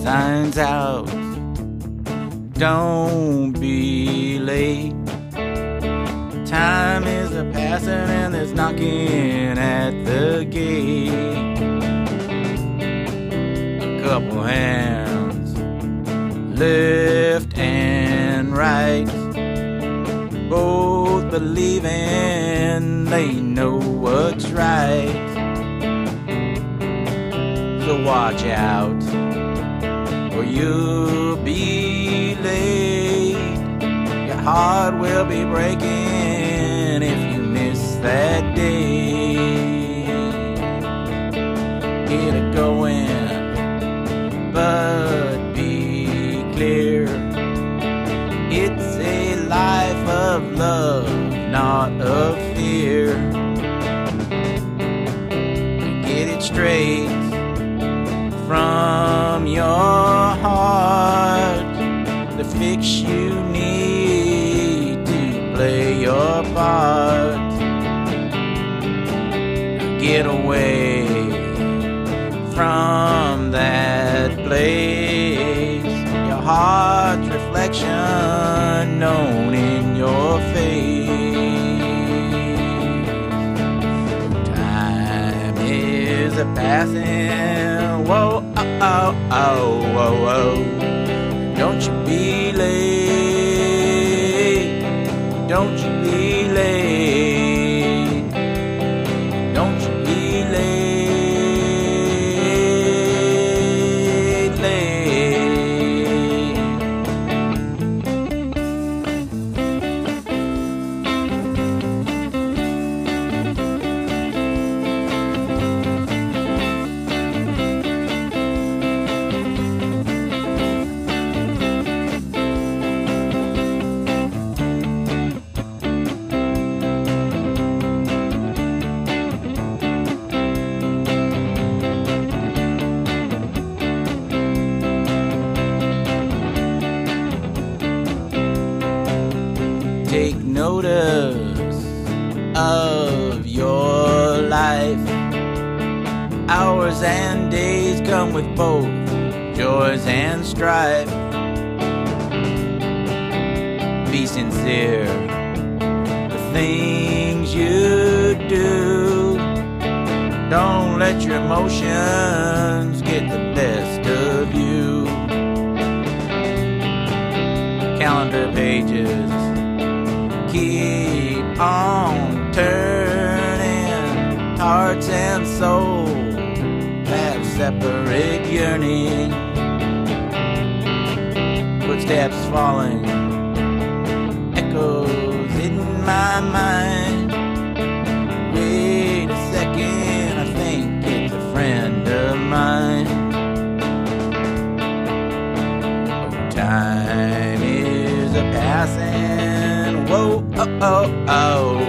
signs out. Don't be late. Time is a passing and there's knocking at the gate. A couple hands, left and right, both believing they know what's right. So watch out, or you'll be late. Your heart will be breaking if you miss that day. Get it going, but be clear. It's a life of love, not of fear. Get it straight from your heart. The fix you need to play your part. Get away from that place. Your heart's reflection known in your face. Time is a passing. Whoa, oh, oh, oh, oh, oh. Don't you be late. Don't you be late. Don't you be late, late. Take notice of your life. Hours and days come with both joys and strife. Be sincere, the things you do. Don't let your emotions get the best of you. Calendar pages keep on turning. Hearts and souls have separate yearning. Footsteps falling, echoes in my mind. Wait a second, I think it's a friend of mine. Oh, time is a passing. Whoa, oh, oh, oh.